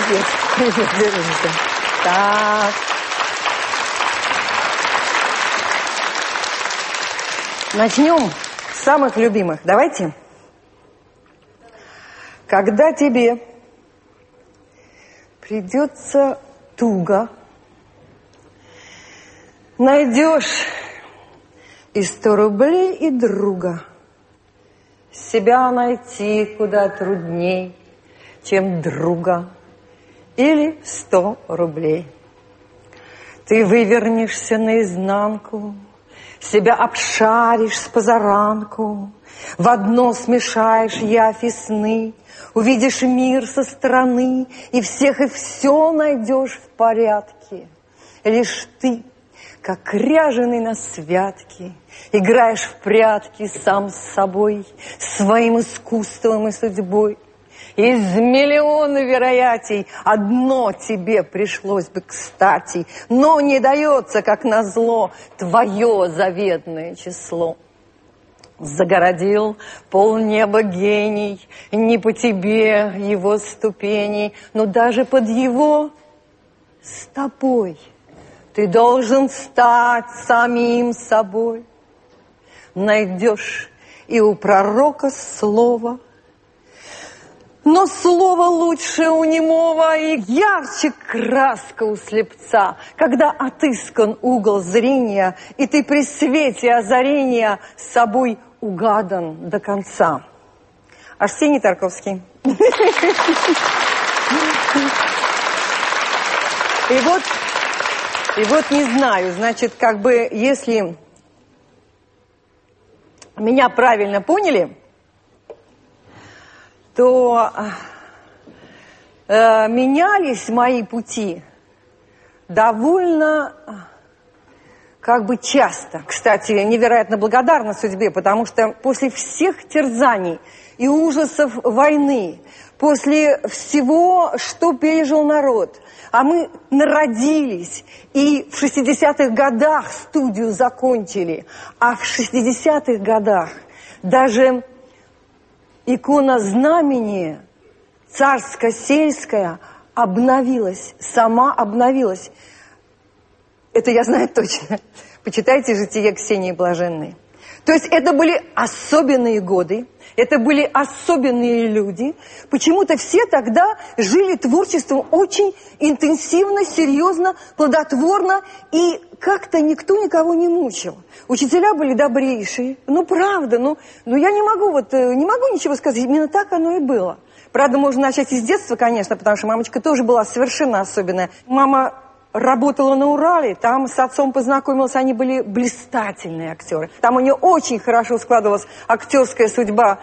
Молодец. Держимся. Так. Начнем с самых любимых. Давайте. Когда тебе придется туго, найдешь и 100 рублей, и друга. Себя найти куда трудней, чем друга. Или 100 рублей. Ты вывернешься наизнанку, себя обшаришь с позаранку, в одно смешаешь явь и сны, увидишь мир со стороны, и всех и все найдешь в порядке. Лишь ты, как ряженый на святке, играешь в прятки сам с собой, своим искусством и судьбой. Из миллиона вероятий одно тебе пришлось бы кстати, но не дается, как назло, твое заветное число. Загородил полнеба гений, не по тебе его ступеней, но даже под его с тобой ты должен стать самим собой. Найдешь и у пророка слово, но слово лучше у немого, и ярче краска у слепца, когда отыскан угол зрения, и ты при свете озарения с собой угадан до конца. Арсений Тарковский. И вот не знаю, значит, как бы, если меня правильно поняли, то менялись мои пути довольно как бы часто. Кстати, невероятно благодарна судьбе, потому что после всех терзаний и ужасов войны, после всего, что пережил народ, а мы народились и в 60-х годах студию закончили, а в 60-х годах даже икона знамения царско-сельская обновилась, сама обновилась. Это я знаю точно. Почитайте «Житие Ксении Блаженной». То есть это были особенные годы, это были особенные люди. Почему-то все тогда жили творчеством очень интенсивно, серьезно, плодотворно, и как-то никто никого не мучил. Учителя были добрейшие, правда, я не могу ничего сказать, именно так оно и было. Правда, можно начать из детства, конечно, потому что мамочка тоже была совершенно особенная. Мама работала на Урале, там с отцом познакомилась, они были блистательные актеры. Там у нее очень хорошо складывалась актерская судьба,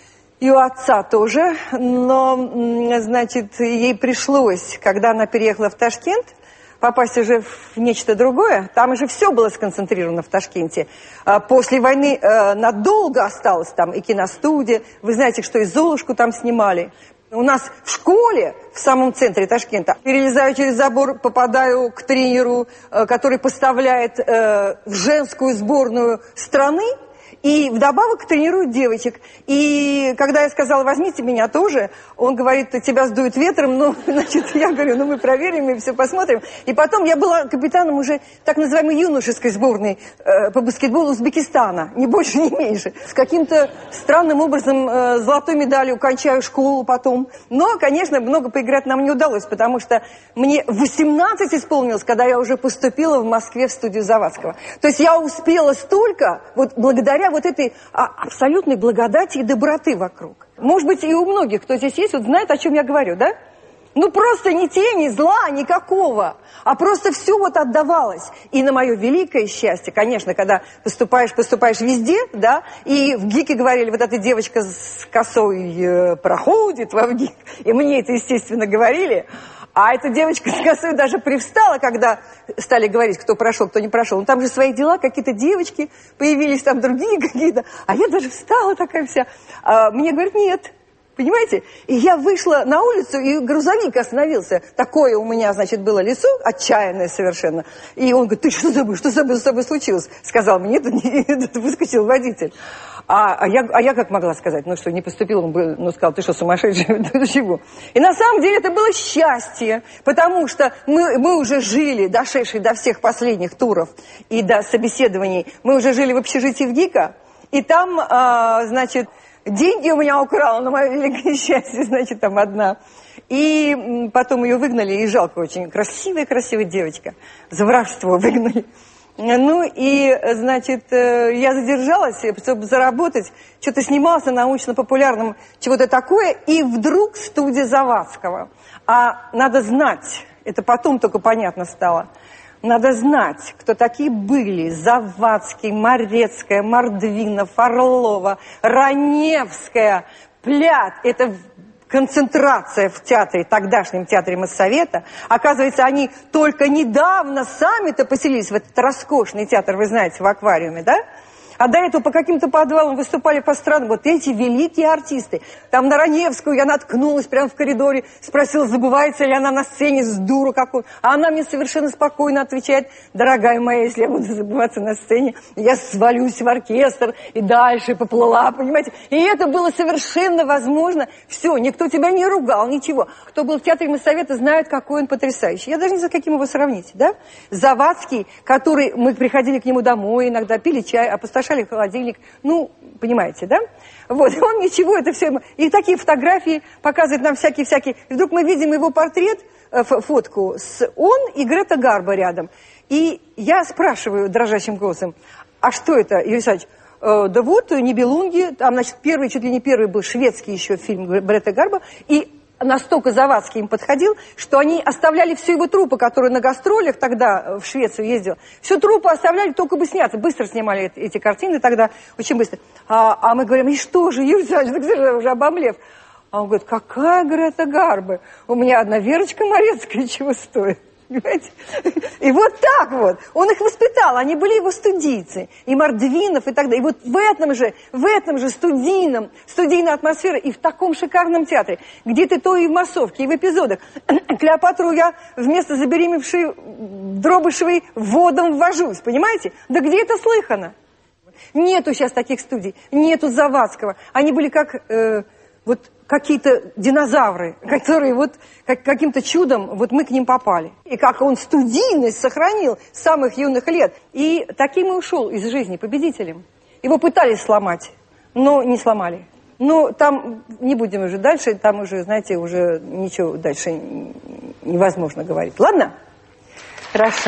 и у отца тоже, но, значит, ей пришлось, когда она переехала в Ташкент, попасть уже в нечто другое. Там уже все было сконцентрировано в Ташкенте. После войны надолго осталась там и киностудия. Вы знаете, что и «Золушку» там снимали. У нас в школе, в самом центре Ташкента, перелезаю через забор, попадаю к тренеру, который поставляет в женскую сборную страны, и вдобавок тренирует девочек. И когда я сказала, возьмите меня тоже, он говорит, тебя сдует ветром. Значит, я говорю, мы проверим и все посмотрим. И потом я была капитаном уже так называемой юношеской сборной по баскетболу Узбекистана. Ни больше, ни меньше. С каким-то странным образом золотой медалью кончаю школу потом. Но, конечно, много поиграть нам не удалось, потому что мне 18 исполнилось, когда я уже поступила в Москве в студию Завадского. То есть я успела столько, благодаря этой абсолютной благодати и доброты вокруг. Может быть, и у многих, кто здесь есть, знает, о чем я говорю, да? Просто ни тени, зла никакого, а просто все отдавалось. И на мое великое счастье, конечно, когда поступаешь везде, да, и в ГИКе говорили, эта девочка с косой проходит во ВГИК, и мне это, естественно, говорили. А эта девочка с косой даже привстала, когда стали говорить, кто прошел, кто не прошел. Там же свои дела, какие-то девочки появились, там другие какие-то. А я даже встала такая вся. Мне говорят, нет, Понимаете? И я вышла на улицу, и грузовик остановился. Такое у меня, значит, было лицо, отчаянное совершенно. И он говорит, ты что с тобой случилось? Сказал мне, это выскочил водитель. А я как могла сказать? Ну что, не поступил, он бы, сказал, ты что, сумасшедший? Чего? И на самом деле это было счастье, потому что мы уже жили, дошедшие до всех последних туров и до собеседований, мы уже жили в общежитии в ГИКа, и там, значит, деньги у меня украла, на мое великое счастье, значит, там одна. И потом ее выгнали, и жалко очень. Красивая девочка. За воровство выгнали. Ну, и, значит, я задержалась, чтобы заработать. Что-то снималась на научно-популярном, чего-то такое. И вдруг студия Завадского. А надо знать, это потом только понятно стало. Надо знать, кто такие были Завадский, Морецкая, Мордвинов, Орлова, Раневская, Плят. Это концентрация в театре, тогдашнем театре Моссовета. Оказывается, они только недавно сами-то поселились в этот роскошный театр, вы знаете, в аквариуме, да? А до этого по каким-то подвалам выступали по странам вот эти великие артисты. Там на Раневскую я наткнулась прямо в коридоре, спросила, забывается ли она на сцене с дуру какую. А она мне совершенно спокойно отвечает, дорогая моя, если я буду забываться на сцене, я свалюсь в оркестр и дальше поплыла, понимаете. И это было совершенно возможно. Все, никто тебя не ругал, ничего. Кто был в театре Моссовета, знает, какой он потрясающий. Я даже не знаю, каким его сравнить, да? Завадский, который, мы приходили к нему домой иногда, пили чай, опустошали холодильник, ну, понимаете, да? Вот, он ничего, это все... И такие фотографии показывают нам всякие-всякие. И вдруг мы видим его портрет, фотку, он и Грета Гарбо рядом. И я спрашиваю дрожащим голосом, а что это, Юрий Александрович? Да вот, «Нибелунги», там, значит, первый, чуть ли не первый был шведский еще фильм Грета Гарбо, и настолько Завадский им подходил, что они оставляли всю его труппу, которая на гастролях тогда в Швецию ездила. Всю труппу оставляли, только бы сняться. Быстро снимали эти картины тогда, очень быстро. А мы говорим, и что же, Юрий Александрович, уже обомлев. А он говорит, какая Грета Гарбо? У меня одна Верочка Морецкая чего стоит. Понимаете? И вот так вот. Он их воспитал, они были его студийцы. И Мордвинов, и так далее. И вот в этом же студийная атмосфера и в таком шикарном театре, где ты то и в массовке, и в эпизодах. Клеопатру я вместо забеременевшей Дробышевой водом ввожусь, понимаете? Да где это слыхано? Нету сейчас таких студий, нету Завадского. Они были как... вот какие-то динозавры, которые вот каким-то чудом вот мы к ним попали. И как он студийность сохранил с самых юных лет. И таким и ушел из жизни победителем. Его пытались сломать, но не сломали. Ну, там не будем уже дальше, там уже, знаете, уже ничего дальше невозможно говорить. Ладно? Хорошо.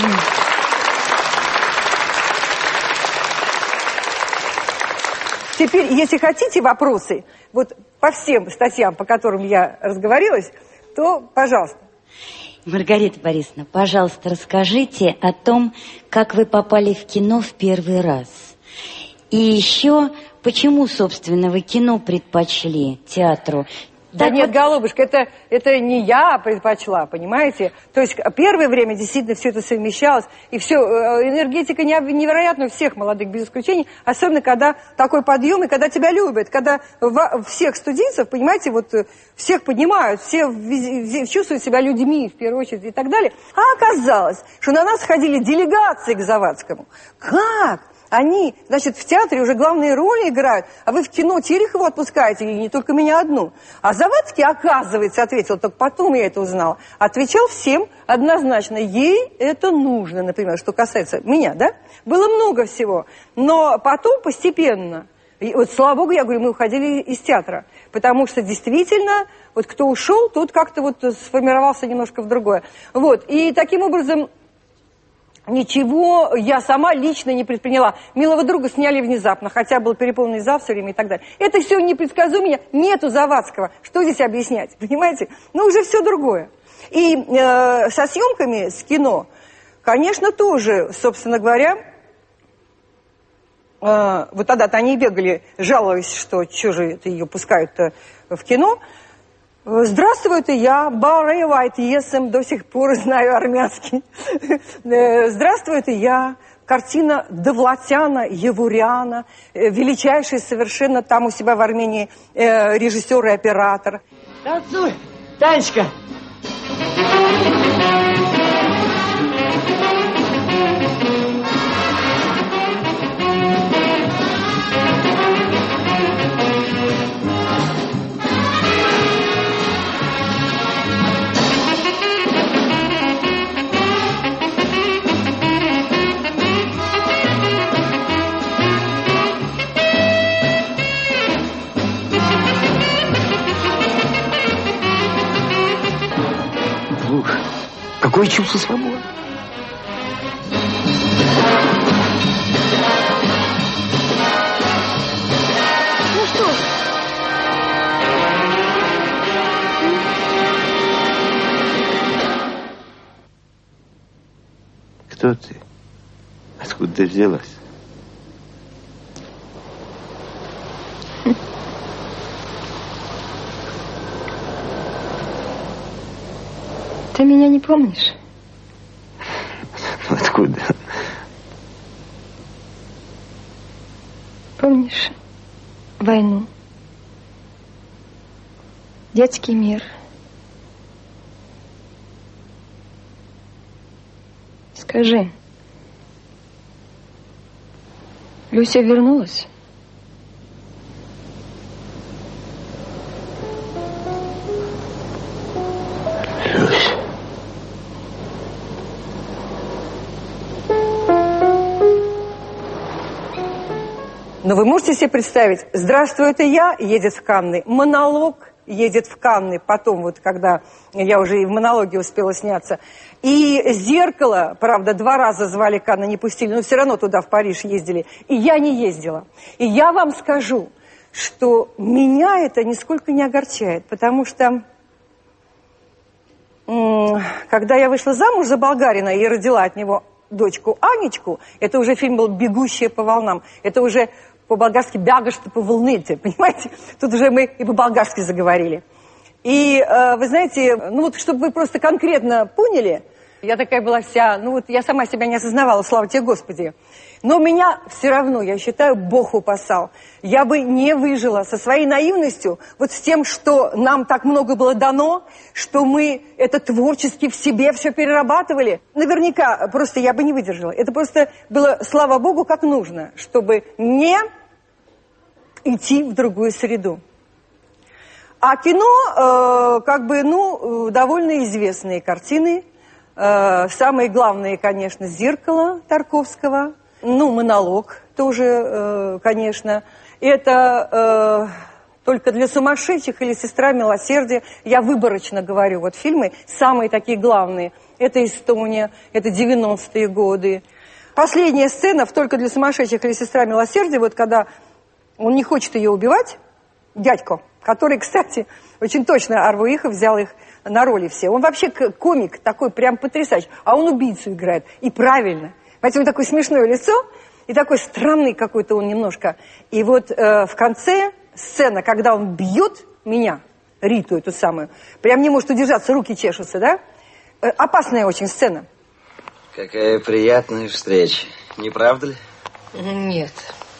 Теперь, если хотите вопросы, вот по всем статьям, по которым я разговорилась, то, пожалуйста. Маргарита Борисовна, пожалуйста, расскажите о том, как вы попали в кино в первый раз. И еще, почему, собственно, вы кино предпочли театру? Да так нет, вот... голубушка, это не я предпочла, понимаете? То есть первое время действительно все это совмещалось, и все, энергетика невероятная у всех молодых, без исключения, особенно когда такой подъем, и когда тебя любят, когда всех студийцев, понимаете, вот всех поднимают, все чувствуют себя людьми, в первую очередь, и так далее. А оказалось, что на нас ходили делегации к Завадскому. Как? Они, значит, в театре уже главные роли играют, а вы в кино Терехову отпускаете, и не только меня одну. А Завадский, оказывается, ответил, только потом я это узнала, отвечал всем однозначно, ей это нужно, например, что касается меня, да? Было много всего, но потом постепенно, и вот слава богу, я говорю, мы уходили из театра, потому что действительно, вот кто ушел, тут как-то вот сформировался немножко в другое. Вот, и таким образом... Ничего я сама лично не предприняла. «Милого друга» сняли внезапно, хотя был переполненный зал все время и так далее. Это все непредсказуемо. Нету Завадского. Что здесь объяснять? Понимаете? Ну, уже все другое. И со съемками, с кино, конечно, тоже, собственно говоря, вот тогда-то они бегали, жалуясь, что что же это ее пускают-то в кино. Здравствуйте, я Барри Вайт Есем, до сих пор знаю армянский. Здравствуйте, я. Картина Довлатяна, Евуряна, величайший совершенно там у себя в Армении режиссер и оператор. Танцуй, Танечка! Какое чувство свободы? Ну что? Кто ты? Откуда ты взялась? Ты меня не помнишь? Откуда? Помнишь войну? Детский мир. Скажи, Люся вернулась? Люся. Но вы можете себе представить, здравствуй, это я, едет в Канны, монолог едет в Канны, потом вот когда я уже и в монологе успела сняться, и «Зеркало», правда, 2 раза звали Канны, не пустили, но все равно туда, в Париж, ездили, и я не ездила. И я вам скажу, что меня это нисколько не огорчает, потому что когда я вышла замуж за болгарина и родила от него дочку Анечку, это уже фильм был «Бегущая по волнам», это уже по-болгарски «бягашь-то по волнете», понимаете? Тут уже мы и по-болгарски заговорили. И вы знаете, ну вот, чтобы вы просто конкретно поняли, я такая была вся, ну вот я сама себя не осознавала, слава тебе, Господи. Но меня все равно, я считаю, Бог упасал. Я бы не выжила со своей наивностью, вот с тем, что нам так много было дано, что мы это творчески в себе все перерабатывали. Наверняка просто я бы не выдержала. Это просто было, слава Богу, как нужно, чтобы не идти в другую среду. А кино, как бы, ну, довольно известные картины. Самые главные, конечно, «Зеркало» Тарковского. Ну, «Монолог» тоже, конечно. Это «Только для сумасшедших» или «Сестра милосердия». Я выборочно говорю, вот фильмы самые такие главные. Это «Эстония», это 90-е годы. Последняя сцена в «Только для сумасшедших» или «Сестра милосердия», вот когда он не хочет ее убивать, дядько, который, кстати, очень точно Арвуихов взял их на роли все. Он вообще комик такой прям потрясающий, а он убийцу играет. И правильно. Поэтому такое смешное лицо, и такой странный какой-то он немножко. И вот в конце сцена, когда он бьет меня, Риту эту самую, прям не может удержаться, руки чешутся, да? Опасная очень сцена. Какая приятная встреча, не правда ли? Нет.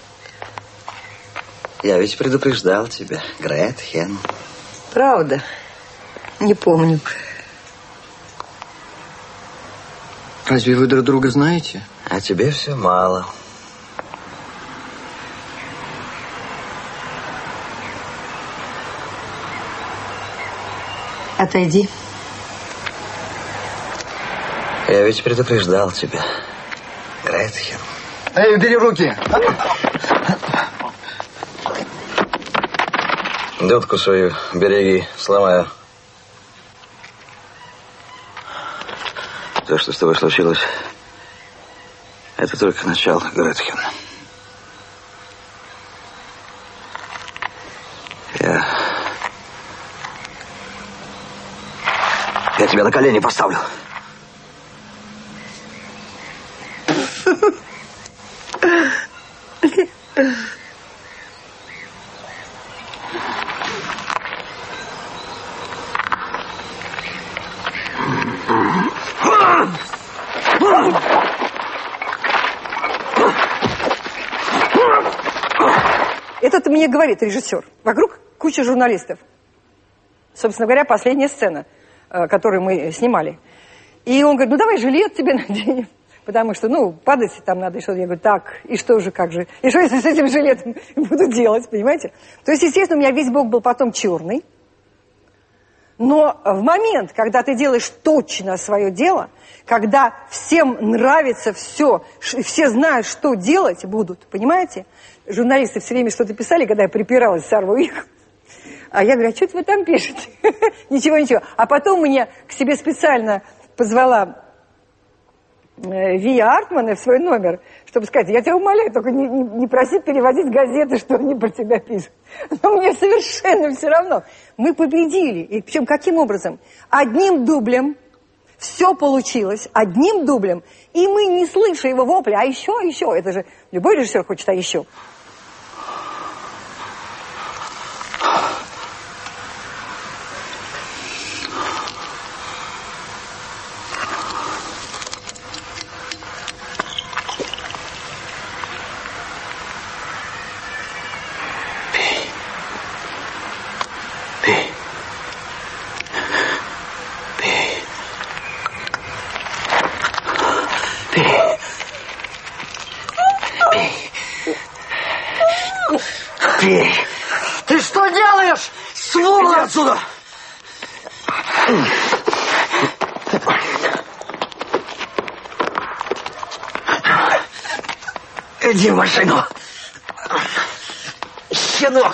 Я ведь предупреждал тебя, Гретхен. Правда? Не помню. Разве вы друг друга знаете? А тебе все мало. Отойди. Я ведь предупреждал тебя, Гретхен. Эй, убери руки! Дудку свою береги, сломаю. То, что с тобой случилось, это только начало, Гретхен. Я тебя на колени поставлю. Этот мне говорит режиссер. Вокруг куча журналистов. Собственно говоря, последняя сцена, которую мы снимали. И он говорит, ну давай жилет тебе наденем. Потому что, ну, падать там надо, и что-то. Я говорю, так, и что же, как же? И что, если с этим жилетом буду делать, понимаете? То есть, естественно, у меня весь бок был потом черный. Но в момент, когда ты делаешь точно свое дело, когда всем нравится все знают, что делать будут, понимаете? Журналисты все время что-то писали, когда я припиралась с Арву их. А я говорю, а что вы там пишете? Ничего. А потом меня к себе специально позвала Вия Артмана в свой номер, чтобы сказать, я тебя умоляю, только не проси переводить газеты, что они про тебя пишут. Но мне совершенно все равно. Мы победили. И причем каким образом? Одним дублем все получилось, одним дублем. И мы, не слыша его вопля, а еще. Это же любой режиссер хочет, а еще. Ты что делаешь? Сволочь! Отсюда! Иди в машину. Щенок.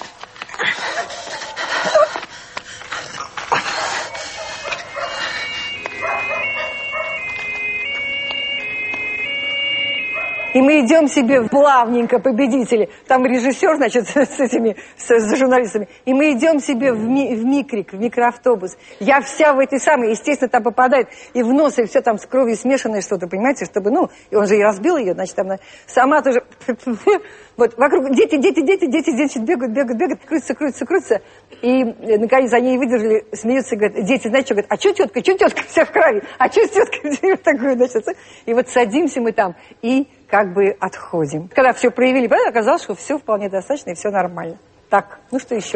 И мы идем себе плавненько, победители. Там режиссер, значит, с журналистами. И мы идем себе в микрик, в микроавтобус. Я вся в этой самой, естественно, там попадает и в нос, и все там с кровью смешанное что-то, понимаете, чтобы, ну, и он же и разбил ее, значит, там сама тоже... Вот, вокруг дети, значит, бегают, крутятся. И, наконец, они выдержали, смеются и говорят, дети, знаете, что, говорят, а что тетка вся в крови? А что с теткой? Такое, значит, и вот садимся мы там и как бы отходим. Когда все проявили, правда, оказалось, что все вполне достаточно и все нормально. Так, ну что еще?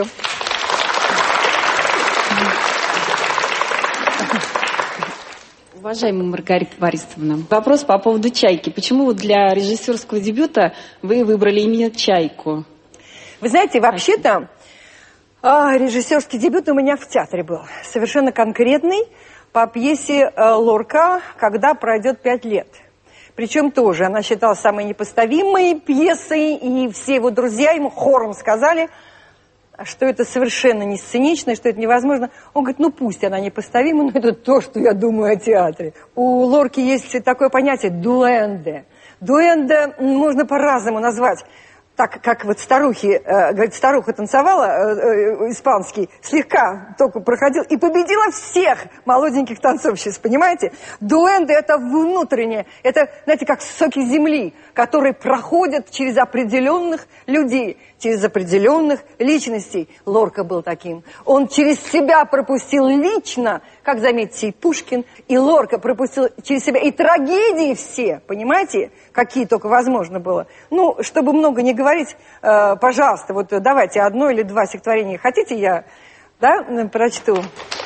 Уважаемая Маргарита Борисовна, вопрос по поводу «Чайки». Почему для режиссерского дебюта вы выбрали именно «Чайку»? Вы знаете, вообще-то режиссерский дебют у меня в театре был. Совершенно конкретный, по пьесе Лорка «Когда пройдет 5 лет». Причем тоже она считалась самой непоставимой пьесой, и все его друзья ему хором сказали, что это совершенно не сценично, что это невозможно. Он говорит, ну пусть она непоставима, но это то, что я думаю о театре. У Лорки есть такое понятие дуэнде. Дуэнде можно по-разному назвать. Так как вот старухи, говорит, старуха танцевала, испанский, слегка только проходил и победила всех молоденьких танцовщиц, понимаете? Дуэнде – это внутреннее, это, знаете, как соки земли, которые проходят через определенных людей, через определенных личностей. Лорка был таким. Он через себя пропустил лично, как, заметьте, и Пушкин, и Лорка пропустил через себя и трагедии все, понимаете, какие только возможно было. Ну, чтобы много не говорить, пожалуйста, вот давайте одно или два стихотворения. Хотите, я, да, прочту?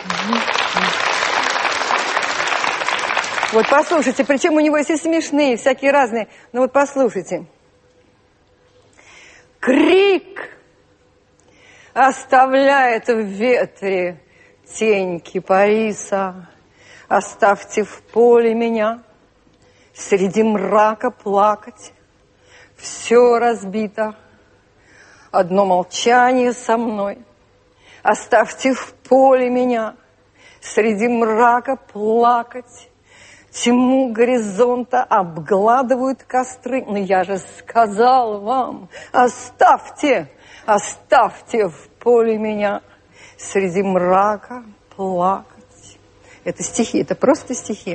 Вот послушайте, причем у него есть и смешные, и всякие разные. Ну вот послушайте. Крик оставляет в ветре тень кипариса. Оставьте в поле меня, среди мрака плакать. Все разбито, одно молчание со мной. Оставьте в поле меня, среди мрака плакать. Тьму горизонта обгладывают костры. Но я же сказал вам, оставьте в поле меня, среди мрака плакать. Это стихи, это просто стихи.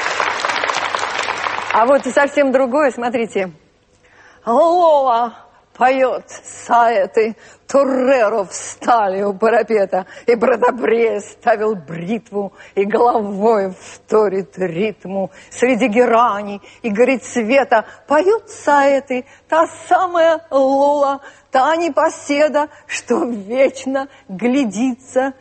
А вот и совсем другое, смотрите. Лола поет саэты, Торреро встали у парапета, и Бродобрей ставил бритву, и головой вторит ритму. Среди герани и горит света поют саэты, та самая Лола, та непоседа, что вечно глядится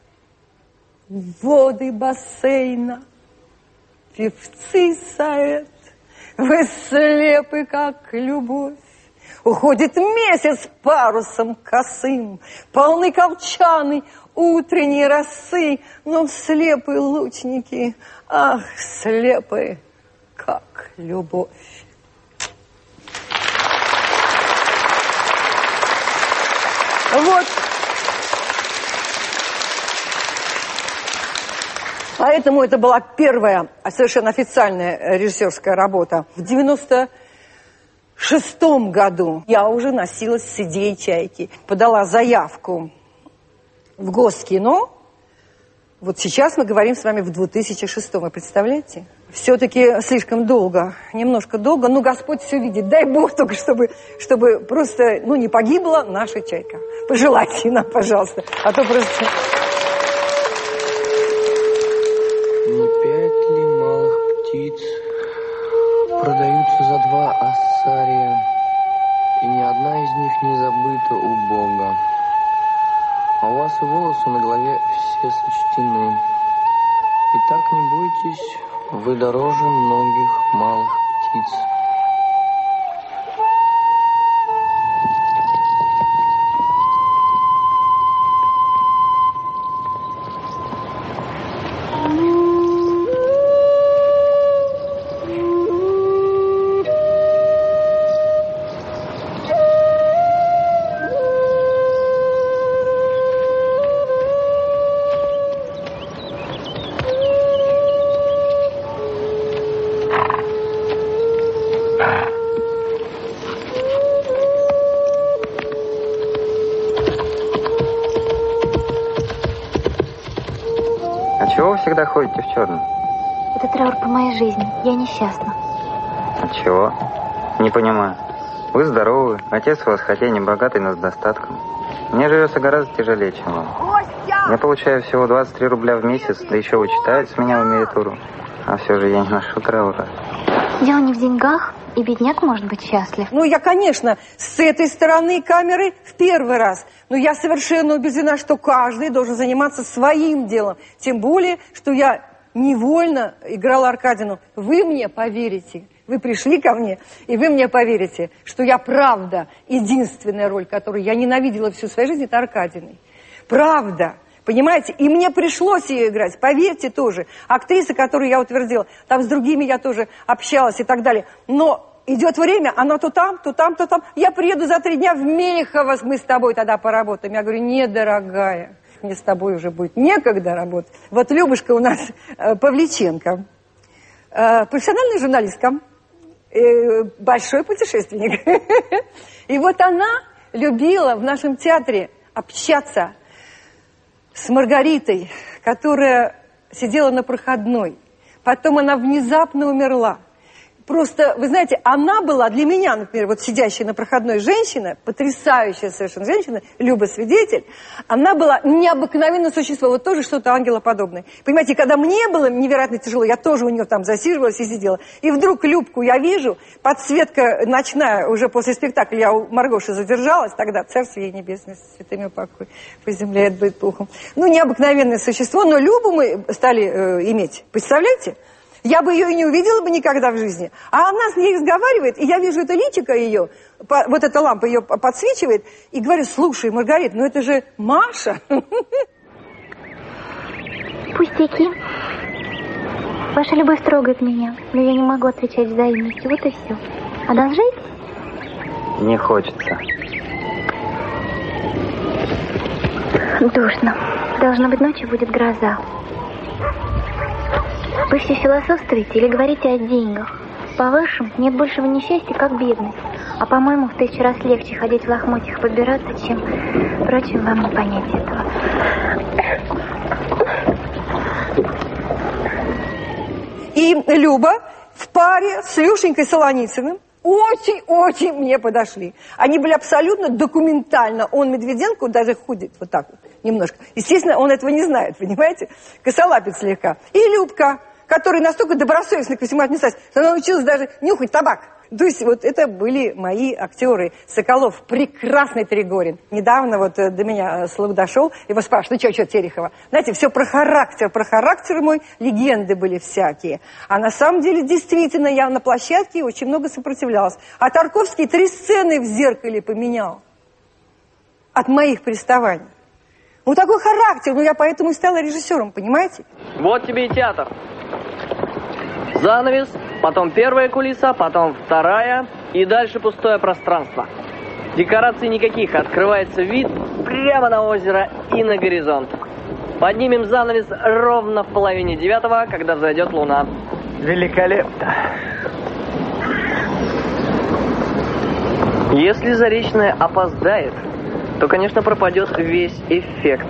в воды бассейна. Певцы саэт, вы слепы, как любовь. Уходит месяц парусом косым, полны колчаны утренней росы, но слепы лучники, ах, слепы, как любовь. Вот. Поэтому это была первая совершенно официальная режиссерская работа. В 96-м году я уже носилась с идеей «Чайки». Подала заявку в Госкино. Вот сейчас мы говорим с вами в 2006-м. Вы представляете? Все-таки слишком долго, немножко долго. Но Господь все видит. Дай Бог только, чтобы просто не погибла наша «Чайка». Пожелайте нам, пожалуйста. А то просто... Не 5 ли малых птиц продаются за 2 ассария, и ни одна из них не забыта у Бога. А у вас и волосы на голове все сочтены. И так не бойтесь, вы дороже многих малых птиц. Чего вы всегда ходите в черном? Это траур по моей жизни. Я несчастна. От чего? Не понимаю. Вы здоровы, отец у вас хотя и не богатый, но с достатком. Мне живется гораздо тяжелее, чем вам. Я получаю всего 23 рубля в месяц, да еще вычитают с меня в меритуру. А все же я не ношу траура. Дело не в деньгах, и бедняк может быть счастлив. Я, конечно, с этой стороны камеры в первый раз. Но я совершенно убеждена, что каждый должен заниматься своим делом. Тем более, что я невольно играла Аркадину. Вы мне поверите, вы пришли ко мне, и вы мне поверите, что я правда единственная роль, которую я ненавидела всю свою жизнь, это Аркадиной. Правда. Понимаете? И мне пришлось ее играть, поверьте тоже. Актриса, которую я утвердила, там с другими я тоже общалась и так далее. Но идет время, она то там, то там, то там. Я приеду за 3 дня в Мехово, мы с тобой тогда поработаем. Я говорю, нет, дорогая, мне с тобой уже будет некогда работать. Вот Любушка у нас Павличенко, профессиональная журналистка, большой путешественник. И вот она любила в нашем театре общаться с Маргаритой, которая сидела на проходной. Потом она внезапно умерла. Просто, вы знаете, она была для меня, например, вот сидящая на проходной женщина, потрясающая совершенно женщина, Люба Свидетель, она была необыкновенное существо, вот тоже что-то ангелоподобное. Понимаете, когда мне было невероятно тяжело, я тоже у нее там засиживалась и сидела. И вдруг Любку я вижу, подсветка ночная, уже после спектакля я у Маргоши задержалась, тогда царствие ей небесное, с святыми покой, поземляет быть духом. Необыкновенное существо, но Любу мы стали иметь, представляете? Я бы ее и не увидела бы никогда в жизни. А она с ней разговаривает, и я вижу это личико ее, вот эта лампа ее подсвечивает, и говорю, слушай, Маргарита, это же Маша. Пустяки. Ваша любовь трогает меня, но я не могу отвечать взаимностью, вот и все. Одолжите? Не хочется. Душно. Должно быть, ночью будет гроза. Вы все философствуете или говорите о деньгах? По-вашему, нет большего несчастья, как бедность. А по-моему, в 1000 раз легче ходить в лохмотьях подбираться, чем... Впрочем, вам не понять этого. И Люба в паре с Люшенькой Солоницыным очень мне подошли. Они были абсолютно документально. Он, Медведенко, даже ходит вот так вот немножко. Естественно, он этого не знает, понимаете? Косолапит слегка. И Любка, который настолько добросовестный ко всему отнеслась, что она научилась даже нюхать табак. То есть вот это были мои актеры. Соколов, прекрасный Тригорин. Недавно вот до меня слух дошел, его спрашивают, ну что, Терехова? Знаете, все про характер мой, легенды были всякие. А на самом деле, действительно, я на площадке очень много сопротивлялась. А Тарковский 3 сцены в зеркале поменял от моих приставаний. Ну такой характер, я поэтому и стала режиссером, понимаете? Вот тебе и театр. Занавес, потом первая кулиса, потом вторая, и дальше пустое пространство. Декораций никаких, открывается вид прямо на озеро и на горизонт. Поднимем занавес ровно в 8:30, когда взойдет луна. Великолепно. Если Заречная опоздает, то, конечно, пропадет весь эффект.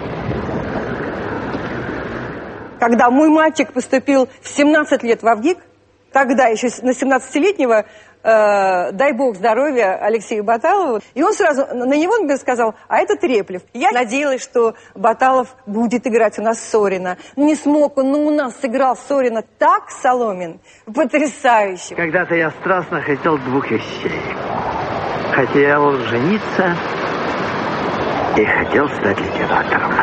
Когда мой мальчик поступил в 17 лет в АВГИК, тогда еще на 17-летнего, дай бог здоровья, Алексею Баталову, и он сразу на него мне сказал, а это Треплев. Я надеялась, что Баталов будет играть у нас Сорина. Не смог он, но у нас сыграл Сорина так, Соломин, потрясающе. Когда-то я страстно хотел 2 вещей. Хотел жениться и хотел стать литератором.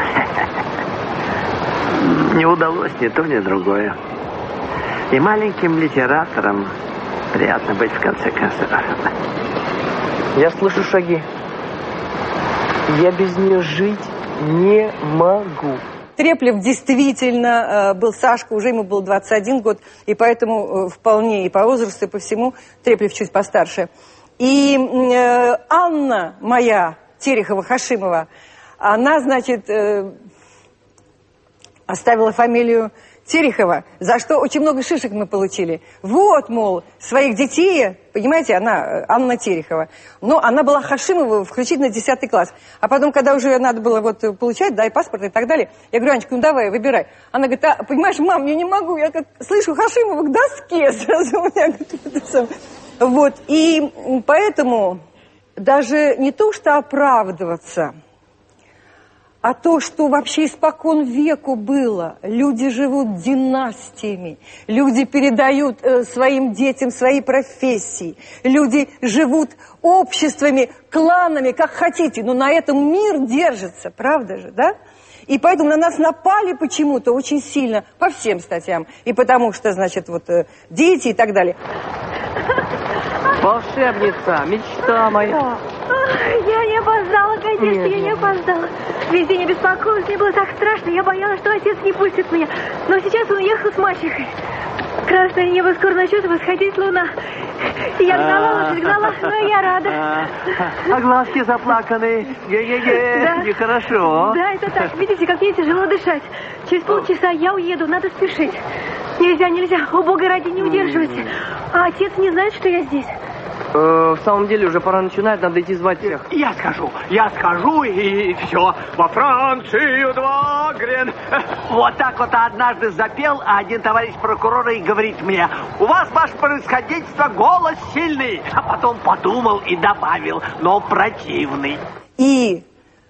Не удалось ни то, ни другое. И маленьким литератором приятно быть в конце концов. Я слышу шаги. Я без нее жить не могу. Треплев действительно был Сашка, уже ему был 21 год, и поэтому вполне и по возрасту, и по всему Треплев чуть постарше. И Анна моя, Терехова-Хашимова, она, значит, оставила фамилию Терехова, за что очень много шишек мы получили. Вот, мол, своих детей, понимаете, она, Анна Терехова. Но она была Хашимова включительно 10 класс. А потом, когда уже надо было вот получать, да, и паспорт и так далее, я говорю, Анечка, ну давай, выбирай. Она говорит, а, понимаешь, мам, я не могу, я как слышу Хашимова к доске сразу у меня. Вот, и поэтому даже не то, что оправдываться, а то, что вообще испокон веку было. Люди живут династиями, люди передают своим детям свои профессии, люди живут обществами, кланами, как хотите, но на этом мир держится, правда же, да? И поэтому на нас напали почему-то очень сильно, по всем статьям, и потому что, значит, вот дети и так далее. Волшебница, мечта моя. Я не опоздала, конечно, я не опоздала. Весь день я беспокоилась, мне было так страшно, я боялась, что отец не пустит меня. Но сейчас он уехал с мачехой. Красное небо скоро начнет восходить луна. И я гнала, но я рада. А глазки заплаканы. Да. Нехорошо. Да, это так. Видите, как мне тяжело дышать. Через полчаса я уеду, надо спешить. Нельзя, о бога ради, не удерживайте. А отец не знает, что я здесь? В самом деле уже пора начинать, надо идти звать всех. Я скажу и все. Во Францию 2 грен. Вот так вот однажды запел, а один товарищ прокурора и говорит мне, у вас, ваше происходительство, голос сильный. А потом подумал и добавил, но противный. И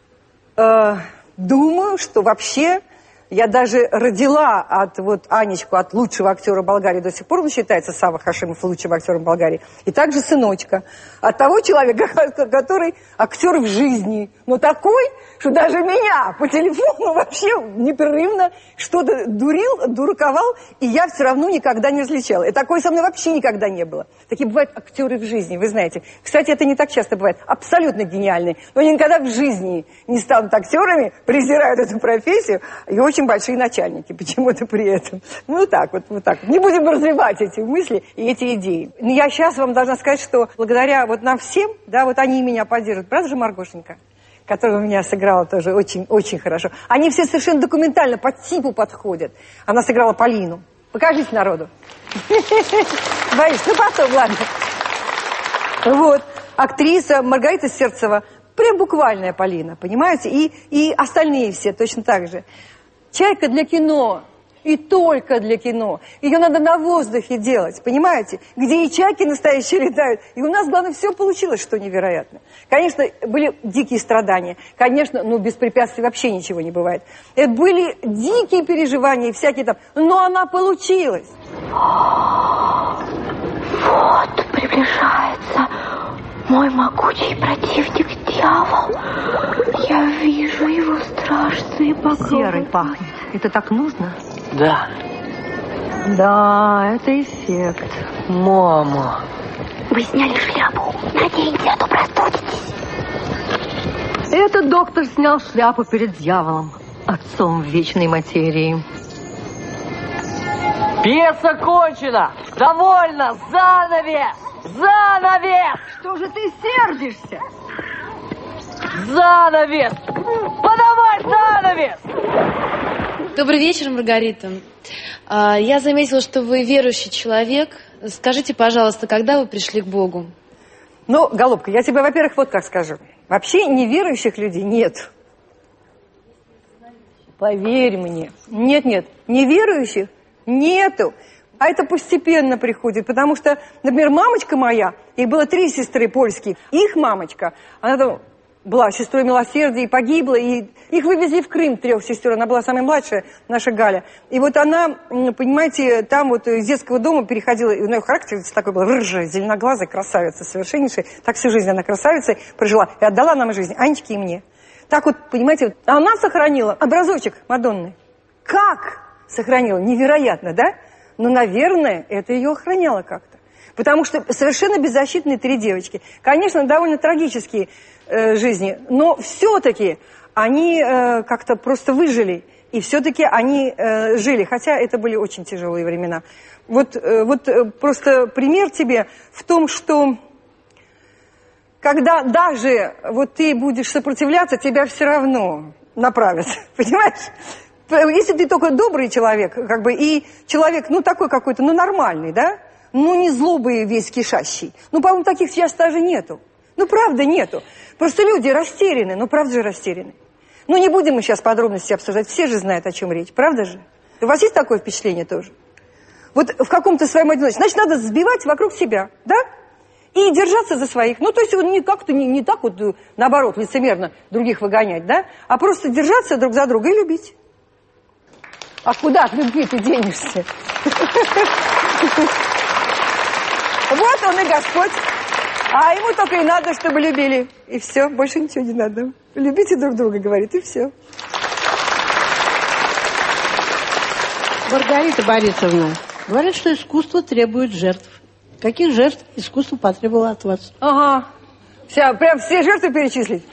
думаю, что вообще я даже родила от вот Анечку, от лучшего актера Болгарии, до сих пор он считается, Сава Хашимов, лучшим актером Болгарии, и также сыночка, от того человека, который актер в жизни, но такой, что даже меня по телефону вообще непрерывно что-то дураковал, и я все равно никогда не различала. И такой со мной вообще никогда не было. Такие бывают актеры в жизни, вы знаете. Кстати, это не так часто бывает. Абсолютно гениальные. Но они никогда в жизни не станут актерами, презирают эту профессию, и очень большие начальники почему-то при этом. Ну, вот так вот. Не будем развивать эти мысли и эти идеи. Я сейчас вам должна сказать, что благодаря вот нам всем, да, вот они меня поддерживают. Правда же, Маргошенька? Которая у меня сыграла тоже очень-очень хорошо. Они все совершенно документально по типу подходят. Она сыграла Полину. Покажите народу. Боюсь, ну потом, ладно. Вот. Актриса Маргарита Сердцева. Прям буквальная Полина, понимаете? И остальные все точно так же. «Чайка» для кино И только для кино. Ее надо на воздухе делать, понимаете? Где и чайки настоящие летают. И у нас, главное, все получилось, что невероятно. Конечно, были дикие страдания. Конечно, без препятствий вообще ничего не бывает. Это были дикие переживания, всякие там. Но она получилась. Вот приближается мой могучий противник дьявол. Я вижу его страшные покровы. Серый пахнет. Это так нужно? Да. Да, это эффект. Мама. Вы сняли шляпу. Наденьте, а то простудитесь. Этот доктор снял шляпу перед дьяволом, отцом вечной материи. Пьеса кончена! Довольно! Занавес! Занавес! Что же ты сердишься? Занавес! Подавай занавес! Добрый вечер, Маргарита. Я заметила, что вы верующий человек. Скажите, пожалуйста, когда вы пришли к Богу? Ну, голубка, я тебе, во-первых, вот как скажу. Вообще неверующих людей нет. Поверь мне. Нет, неверующих нету. А это постепенно приходит, потому что, например, мамочка моя, их было 3 сестры польские, их мамочка, она там была сестрой милосердия и погибла, и их вывезли в Крым, 3 сестер, она была самая младшая, наша Галя. И вот она, понимаете, там вот из детского дома переходила, и у нее характер такой был, рыжая, зеленоглазая, красавица, совершеннейшая, так всю жизнь она красавицей прожила, и отдала нам жизнь, Анечке и мне. Так вот, понимаете, вот, она сохранила образочек Мадонны. Как сохранила? Невероятно, да? Но, наверное, это ее охраняло как-то. Потому что совершенно беззащитные 3 девочки. Конечно, довольно трагические жизни, но все-таки они как-то просто выжили. И все-таки они жили, хотя это были очень тяжелые времена. Вот просто пример тебе в том, что когда даже вот ты будешь сопротивляться, тебя все равно направят, понимаешь? Если ты только добрый человек, как бы, и человек, такой какой-то, нормальный, да? Не злобый весь кишащий. По-моему, таких сейчас даже нету. Правда, нету. Просто люди растеряны, правда же растеряны. Не будем мы сейчас подробности обсуждать, все же знают, о чем речь, правда же? У вас есть такое впечатление тоже? Вот в каком-то своем одиночестве. Значит, надо сбивать вокруг себя, да? И держаться за своих. То есть как-то не так вот, наоборот, лицемерно других выгонять, да? А просто держаться друг за друга и любить. А куда от любви ты денешься? Вот он и Господь. А ему только и надо, чтобы любили. И все, больше ничего не надо. Любите друг друга, говорит, и все. Маргарита Борисовна, говорят, что искусство требует жертв. Каких жертв искусство потребовало от вас? Ага. Прям все жертвы перечислить?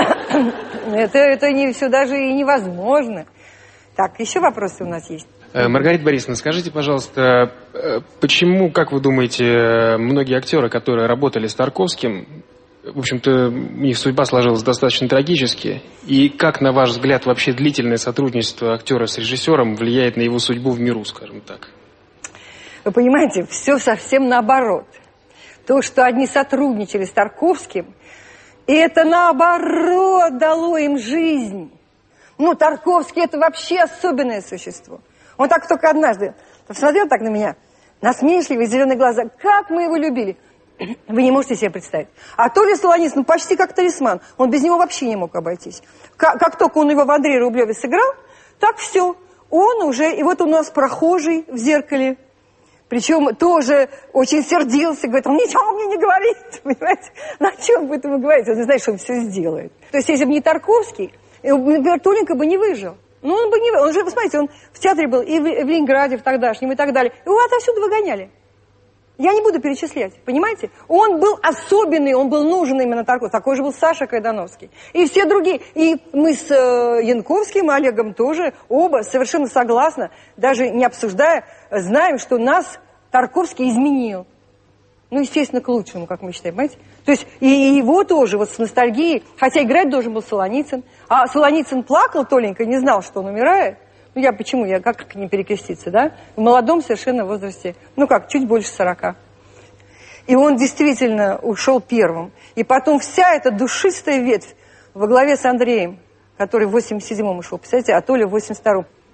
Это не все даже и невозможно. Так, еще вопросы у нас есть. Маргарита Борисовна, скажите, пожалуйста, почему, как вы думаете, многие актеры, которые работали с Тарковским, в общем-то, у них судьба сложилась достаточно трагически, и как, на ваш взгляд, вообще длительное сотрудничество актера с режиссером влияет на его судьбу в миру, скажем так? Вы понимаете, все совсем наоборот. То, что одни сотрудничали с Тарковским, это наоборот дало им жизнь. Тарковский – это вообще особенное существо. Он так только однажды посмотрел так на меня, насмешливые зеленые глаза. Как мы его любили! Вы не можете себе представить. А Толя Солоницын почти как талисман. Он без него вообще не мог обойтись. Как только он его в Андрея Рублеве сыграл, так все. Он уже, и вот он у нас прохожий в зеркале. Причем тоже очень сердился, говорит, он ничего мне не говорит. Понимаете? На чем вы ему говорите? Он не знает, что он все сделает. То есть, если бы не Тарковский, например, Толенька бы не выжил. Он бы не выжил. Он же, посмотрите, он в театре был и в Ленинграде в тогдашнем и так далее. Его отовсюду выгоняли. Я не буду перечислять, понимаете? Он был особенный, он был нужен именно Тарковскому. Такой же был Саша Кайдановский. И все другие. И мы с Янковским, Олегом тоже, оба совершенно согласно, даже не обсуждая, знаем, что нас Тарковский изменил. Естественно, к лучшему, как мы считаем, понимаете? То есть и его тоже вот с ностальгией, хотя играть должен был Солоницын. А Солоницын плакал, Толенька, не знал, что он умирает. Почему? Я как не перекреститься, да? В молодом совершенно возрасте, чуть больше 40. И он действительно ушел первым. И потом вся эта душистая ветвь во главе с Андреем, который в 87-м ушел, представляете, а Толя в 82-м.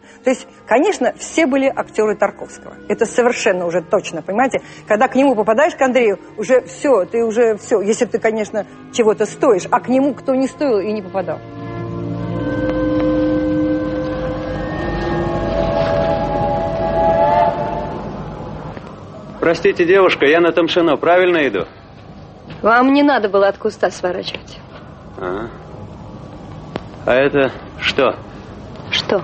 То есть, конечно, все были актеры Тарковского. Это совершенно уже точно, понимаете? Когда к нему попадаешь, к Андрею, уже все, ты уже все. Если ты, конечно, чего-то стоишь, а к нему кто не стоил и не попадал. Простите, девушка, я на Тамшино правильно иду? Вам не надо было от куста сворачивать. А это что? Что?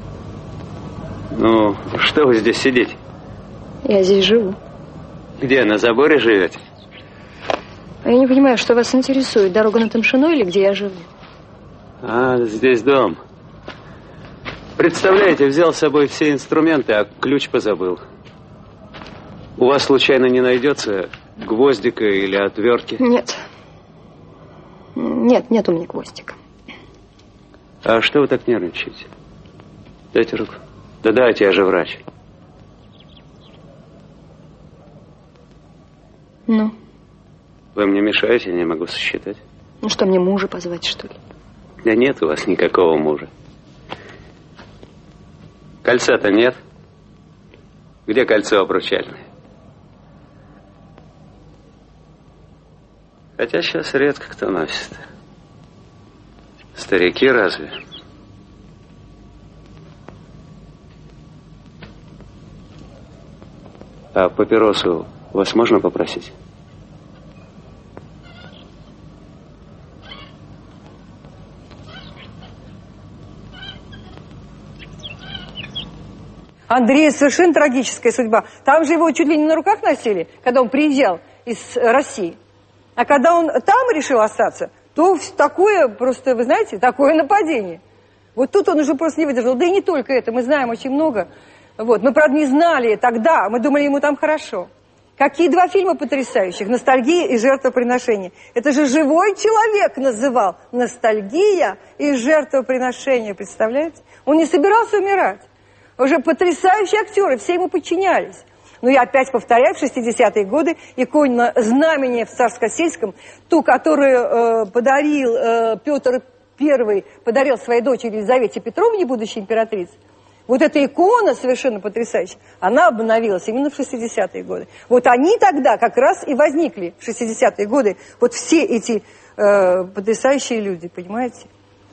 Ну, что вы здесь сидите? Я здесь живу. Где, на заборе живете? А я не понимаю, что вас интересует, дорога на Тамшино или где я живу? А, здесь дом. Представляете, взял с собой все инструменты, а ключ позабыл. У вас случайно не найдется гвоздика или отвертки? Нет. Нет у меня гвоздика. А что вы так нервничаете? Дайте руку. Да дайте, я же врач. Ну? Вы мне мешаете, я не могу сосчитать. Ну что, мне мужа позвать, что ли? Да нет у вас никакого мужа. Кольца-то нет. Где кольцо обручальное? Хотя сейчас редко кто носит. Старики разве? А папиросу вас можно попросить? Андрея совершенно трагическая судьба. Там же его чуть ли не на руках носили, когда он приезжал из России. А когда он там решил остаться, то такое просто, вы знаете, такое нападение. Вот тут он уже просто не выдержал. Да и не только это, мы знаем очень много. Вот. Мы, правда, не знали тогда, мы думали, ему там хорошо. Какие два фильма потрясающих, «Ностальгия» и «Жертвоприношение». Это же живой человек называл «Ностальгия» и «Жертвоприношение», представляете? Он не собирался умирать. Уже потрясающие актеры, все ему подчинялись. Но я опять повторяю, в 60-е годы икона знамения в Царско-Сельском, ту, которую подарил Петр I, подарил своей дочери Елизавете Петровне, будущей императрице, вот эта икона совершенно потрясающая, она обновилась именно в 60-е годы. Вот они тогда как раз и возникли, в 60-е годы, вот все эти потрясающие люди, понимаете?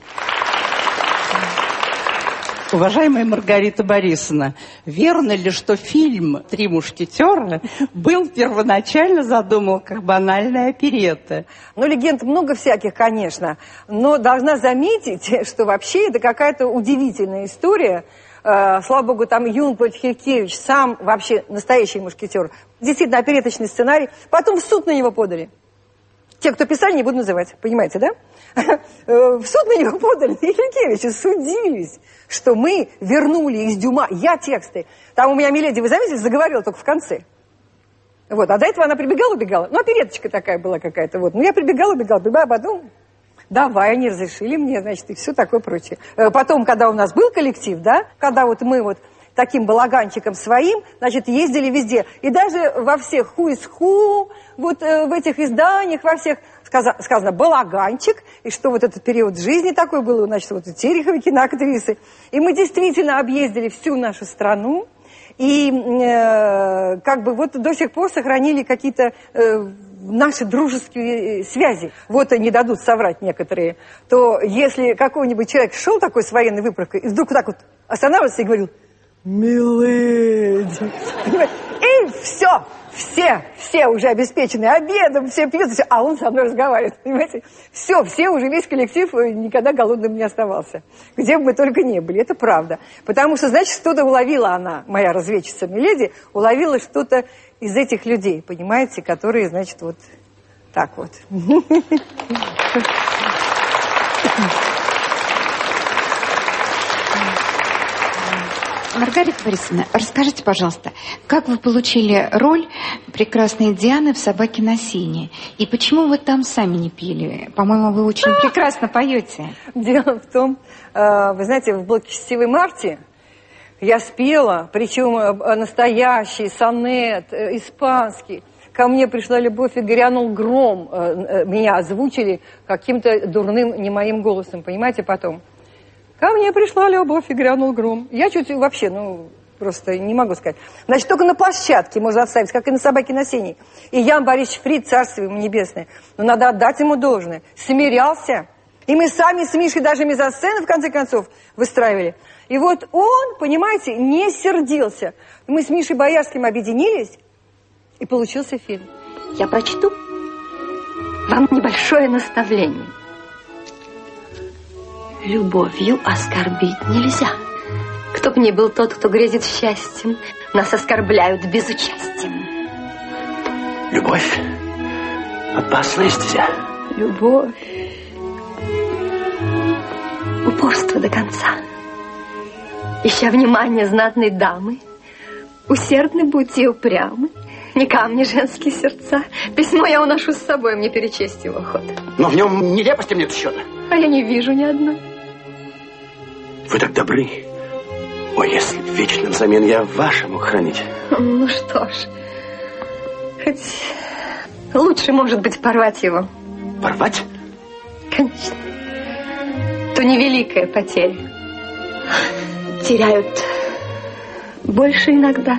Уважаемая Маргарита Борисовна, верно ли, что фильм «Три мушкетера» был первоначально задуман как банальная оперетта? Ну, легенд много всяких, конечно, но должна заметить, что вообще это какая-то удивительная история. Слава богу, там Юнгвальд Хилькевич, сам вообще настоящий мушкетер. Действительно, опереточный сценарий. Потом в суд на него подали. Те, кто писали, не буду называть, понимаете, да? В суд на него подали, и Хилькевича судились, что мы вернули из Дюма, я тексты. Там у меня Миледи, вы заметили, заговорила только в конце. Вот, а до этого она прибегала-убегала. Ну, опереточка такая была какая-то, вот. Ну, я прибегала-убегала, а потом, давай, они разрешили мне, значит, и все такое прочее. Потом, когда у нас был коллектив, да, когда вот мы вот таким балаганчиком своим, значит, ездили везде. И даже во всех «Who is Who», вот в этих изданиях, во всех сказано «балаганчик», и что вот этот период жизни такой был, значит, вот и Тереховы, киноактрисы. И мы действительно объездили всю нашу страну, и как бы вот до сих пор сохранили какие-то наши дружеские связи. Вот они дадут соврать некоторые. То если какой-нибудь человек шел такой с военной выправкой, и вдруг так вот останавливался и говорил: «Миледи». И все уже обеспечены обедом, все пьют, а он со мной разговаривает, понимаете? Все уже, весь коллектив никогда голодным не оставался. Где бы мы только не были, это правда. Потому что, значит, что-то уловила она, моя разведчица Миледи, уловила что-то из этих людей, понимаете, которые, значит, вот так вот. Маргарита Борисовна, расскажите, пожалуйста, как вы получили роль прекрасной Дианы в «Собаке на сене»? И почему вы там сами не пели? По-моему, вы очень прекрасно поете. Дело в том, вы знаете, в «Благочестивой Марте» я спела, причем настоящий сонет, испанский. Ко мне пришла любовь и грянул гром. Меня озвучили каким-то дурным, не моим голосом, понимаете, потом. Ко мне пришла любовь и грянул гром. Я чуть вообще, просто не могу сказать. Значит, только на площадке можно отставить, как и на собаке на сене. И Ян Борисович Фрид, царствие ему небесное. Но надо отдать ему должное. Смирялся. И мы сами с Мишей даже мизансцены, в конце концов, выстраивали. И вот он, понимаете, не сердился. Мы с Мишей Боярским объединились, и получился фильм. Я прочту вам небольшое наставление. Любовью оскорбить нельзя. Кто бы ни был тот, кто грезит счастьем, нас оскорбляют безучастием. Любовь — опасная стезя. Любовь. Упорство до конца. Ища внимание знатной дамы, усердны будьте и упрямы. Не камни женские сердца. Письмо я уношу с собой, мне перечесть его охота. Но в нем нелепости нет счета. А я не вижу ни одной. Вы так добры. Ой, если б вечно взамен я вашему хранить. Ну что ж, хоть лучше, может быть, порвать его. Порвать? Конечно. То невеликая потеря. Теряют больше иногда.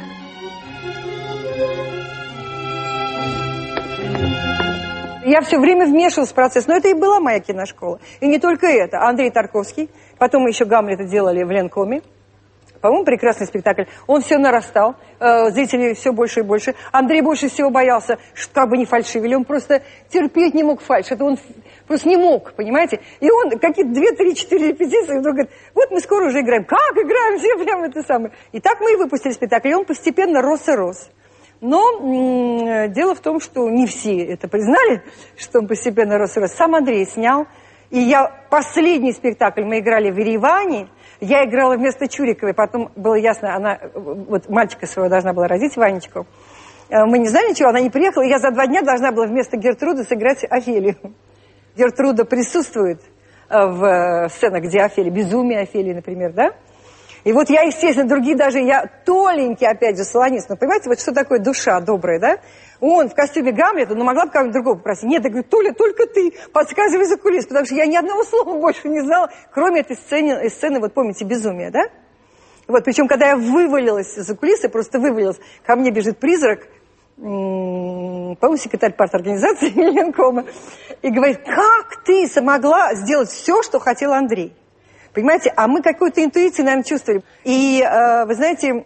Я все время вмешивалась в процесс, но это и была моя киношкола. И не только это. Андрей Тарковский, потом мы еще Гамлета делали в Ленкоме. По-моему, прекрасный спектакль. Он все нарастал, зрителей все больше и больше. Андрей больше всего боялся, что как бы не фальшивили. Он просто терпеть не мог фальшь. Это он просто не мог, понимаете? И он какие-то 2, 3, 4 репетиции, и вдруг говорит, вот мы скоро уже играем. Как играем? Все прям это самое. И так мы и выпустили спектакль. И он постепенно рос и рос. Но дело в том, что не все это признали, что он постепенно рос и рос. Сам Андрей снял. И последний спектакль мы играли в Ереване. Я играла вместо Чуриковой. Потом было ясно, она вот мальчика своего должна была родить, Ванечку. Мы не знали ничего, она не приехала. И я за 2 дня должна была вместо Гертруды сыграть Офелию. Гертруда присутствует в сценах, где Офелия. Безумие Офелии, например, да? И вот я, естественно, другие даже, я толенький, опять же, солонист. Но понимаете, вот что такое душа добрая, да? Он в костюме Гамлета, но могла бы кого-нибудь другого попросить. Нет, я говорю, Толя, только ты, подсказывай за кулис, потому что я ни одного слова больше не знала, кроме этой сцены, вот помните, безумие, да? Вот, причем, когда я вывалилась за кулисы, просто вывалилась, ко мне бежит призрак, по-моему, секретарь парторганизации Ленкома, и говорит, как ты смогла сделать все, что хотел Андрей? Понимаете, а мы какую-то интуицию, наверное, чувствовали. И, вы знаете,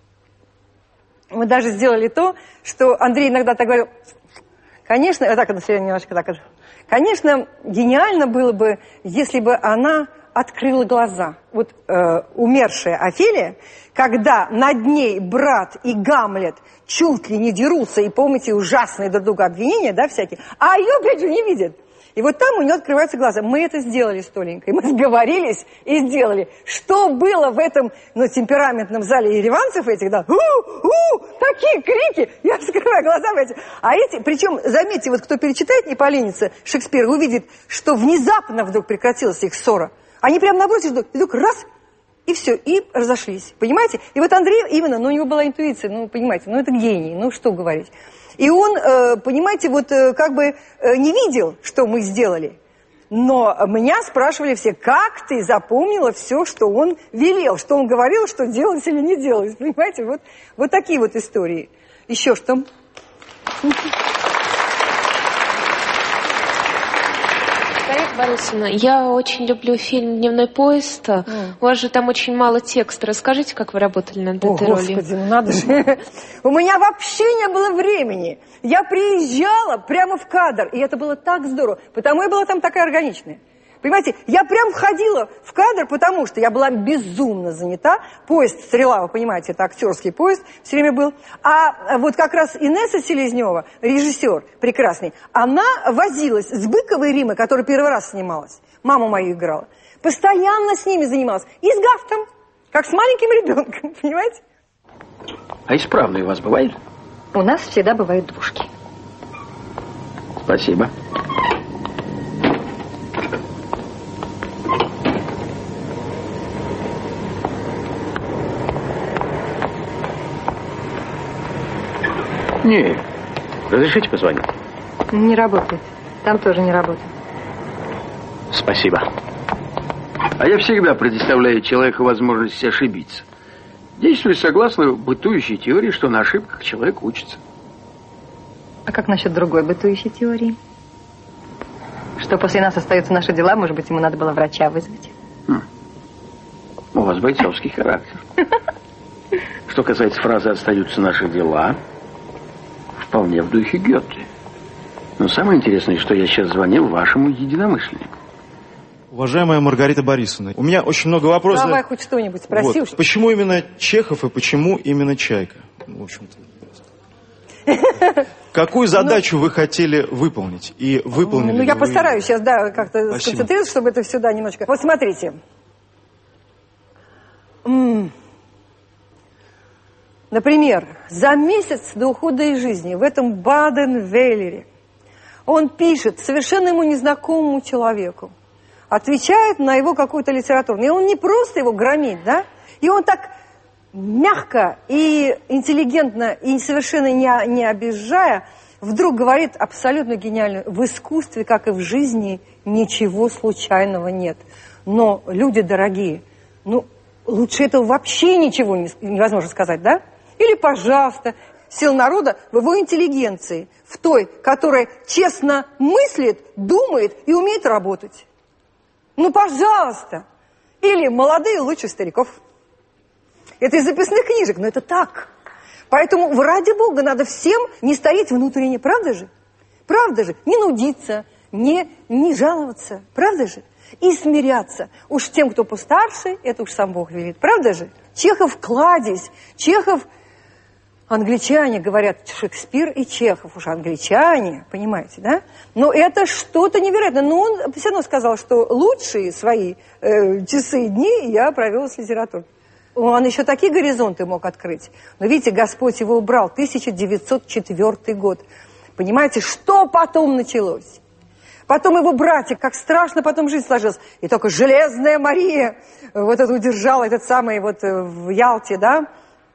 мы даже сделали то, что Андрей иногда так говорил, конечно, вот так вот, немножко так вот, конечно, гениально было бы, если бы она открыла глаза. Вот умершая Офелия, когда над ней брат и Гамлет чуть ли не дерутся, и помните, ужасные друг друга обвинения, да, всякие, а ее, опять же, не видят. И вот там у нее открываются глаза. Мы это сделали с Толенькой. Мы сговорились и сделали. Что было в этом, темпераментном зале ереванцев этих, да, такие крики, я вскрываю глаза в эти. А эти, причем, заметьте, вот кто перечитает, не поленится, Шекспир увидит, что внезапно вдруг прекратилась их ссора. Они прямо набросились, вдруг раз, и все, и разошлись. Понимаете? И вот Андрей именно, у него была интуиция, понимаете, это гений, что говорить. И он, понимаете, как бы не видел, что мы сделали. Но меня спрашивали все, как ты запомнила все, что он велел, что он говорил, что делалось или не делалось. Понимаете, вот такие вот истории. Еще что? Маргарита Борисовна, я очень люблю фильм «Дневной поезд». У вас же там очень мало текста. Расскажите, как вы работали над этой ролью. Господи, надо же. У меня вообще не было времени. Я приезжала прямо в кадр, и это было так здорово. Потому я была там такая органичная. Понимаете, я прям входила в кадр, потому что я была безумно занята. Поезд «Стрела», вы понимаете, это актерский поезд все время был. А вот как раз Инесса Селезнева, режиссер прекрасный, она возилась с Быковой и Римой, которая первый раз снималась. Маму мою играла. Постоянно с ними занималась. И с Гафтом, как с маленьким ребенком, понимаете? А исправные у вас бывают? У нас всегда бывают двушки. Спасибо. Нет. Разрешите позвонить? Не работает. Там тоже не работает. Спасибо. А я всегда предоставляю человеку возможность ошибиться. Действую согласно бытующей теории, что на ошибках человек учится. А как насчет другой бытующей теории? Что после нас остаются наши дела, может быть, ему надо было врача вызвать? У вас бойцовский характер. Что касается фразы «остаются наши дела», вполне в духе Гёте. Но самое интересное, что я сейчас звонил вашему единомышленнику. Уважаемая Маргарита Борисовна, у меня очень много вопросов. Давай хоть что-нибудь спроси. Вот. Почему именно Чехов и почему именно Чайка? В общем-то. Какую задачу вы хотели выполнить и выполнили? Ну, я постараюсь сейчас, да, как-то сконцентрироваться, чтобы это все, да, немножко. Вот смотрите. Например, за месяц до ухода из жизни в этом Баден-Вейлере он пишет совершенно ему незнакомому человеку, отвечает на его какую-то литературу. И он не просто его громит, да? И он так мягко и интеллигентно, и совершенно не обижая, вдруг говорит абсолютно гениально: в искусстве, как и в жизни, ничего случайного нет. Но, люди дорогие, ну, лучше этого вообще ничего невозможно сказать, да? Или, пожалуйста, сила народа в его интеллигенции, в той, которая честно мыслит, думает и умеет работать. Ну, пожалуйста. Или молодые лучше стариков. Это из записных книжек, но это так. Поэтому, ради Бога, надо всем не стареть внутренне, правда же? Правда же? Не нудиться, не жаловаться, правда же? И смиряться. Уж тем, кто постарше, это уж сам Бог велит, правда же? Чехов кладезь, Чехов... Англичане говорят Шекспир и Чехов, уж англичане, понимаете, да? Но это что-то невероятное. Но он все равно сказал, что лучшие свои часы и дни я провел с литературой. Он еще такие горизонты мог открыть. Но видите, Господь его убрал, 1904 год. Понимаете, что потом началось? Потом его братья, как страшно потом жизнь сложилась. И только Железная Мария вот это удержала, этот самый вот в Ялте, да,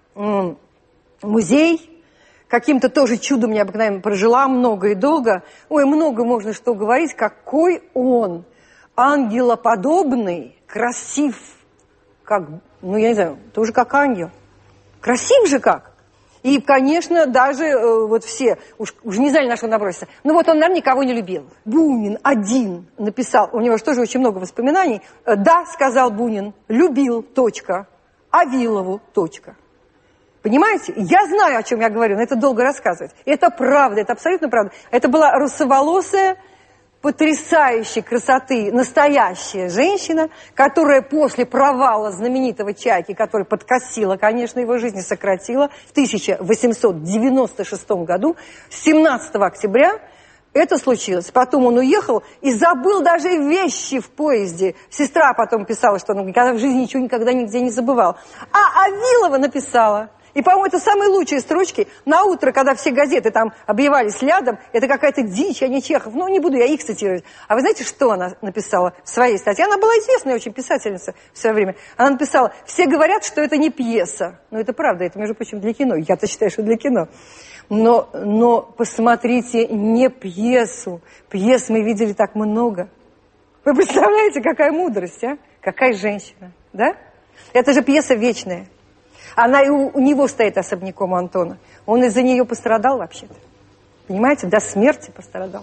музей, каким-то тоже чудом необыкновенным прожила много и долго. Ой, много можно что говорить, какой он ангелоподобный, красив, как, ну, я не знаю, тоже как ангел. Красив же как. И, конечно, даже вот все, уж не знали, на что наброситься. Ну вот он, наверное, никого не любил. Бунин один написал, у него же тоже очень много воспоминаний. Да, сказал Бунин, любил, точка, Авилову, точка. Понимаете? Я знаю, о чем я говорю, но это долго рассказывать. Это правда, это абсолютно правда. Это была русоволосая, потрясающей красоты настоящая женщина, которая после провала знаменитого Чайки, который подкосила, конечно, его жизнь и сократила, в 1896 году, 17 октября, это случилось. Потом он уехал и забыл даже вещи в поезде. Сестра потом писала, что он никогда в жизни ничего никогда нигде не забывал. А Авилова написала... И, по-моему, это самые лучшие строчки. На утро, когда все газеты там объявались рядом, это какая-то дичь, а не Чехов. Ну, не буду я их цитировать. А вы знаете, что она написала в своей статье? Она была известная очень писательница в свое время. Она написала: все говорят, что это не пьеса. Ну, это правда, это, между прочим, для кино. Я-то считаю, что для кино. Но посмотрите, не пьесу. Пьес мы видели так много. Вы представляете, какая мудрость, а? Какая женщина, да? Это же пьеса вечная. Она и у него стоит особняком, у Антона. Он из-за нее пострадал вообще-то. Понимаете, до смерти пострадал.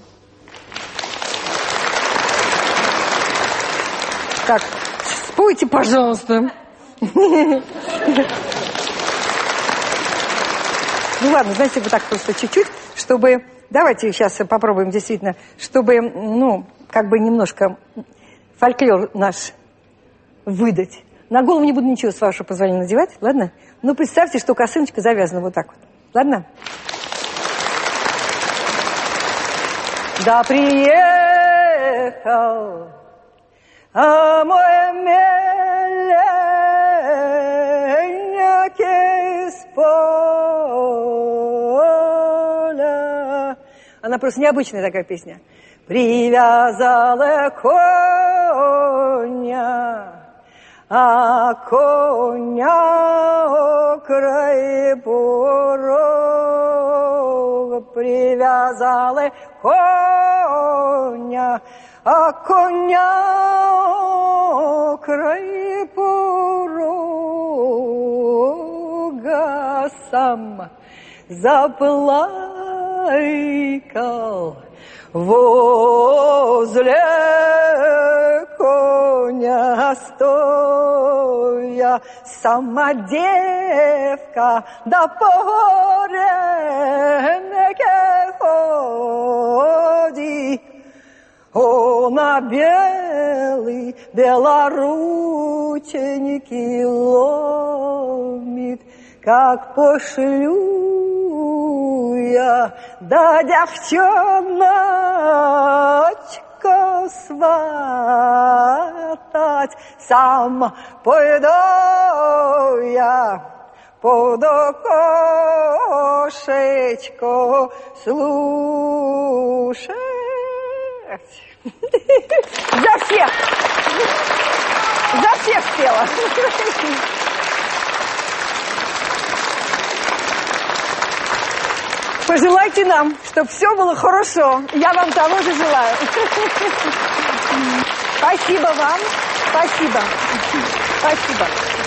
Так, спойте, пожалуйста. Ну ладно, знаете, вот так просто чуть-чуть, чтобы... Давайте сейчас попробуем действительно, чтобы, ну, как бы немножко фольклор наш выдать. На голову не буду ничего, с вашего позволения, надевать, ладно? Ну, представьте, что косыночка завязана вот так вот, ладно? Да приехал мой миленек из поля. Она просто необычная такая песня. Привязала коня, а коня край порога привязала коня. коня, а коня край порога сам заплакал возле коня стоя. Сама девка до поренке ходи, она белый белорученики ломит, как пошлю я, да девчоночку сватать, сам пойду я под окошечко слушать. За всех! За всех пела! Пожелайте нам, чтобы все было хорошо. Я вам того же желаю. Спасибо вам. Спасибо. Спасибо.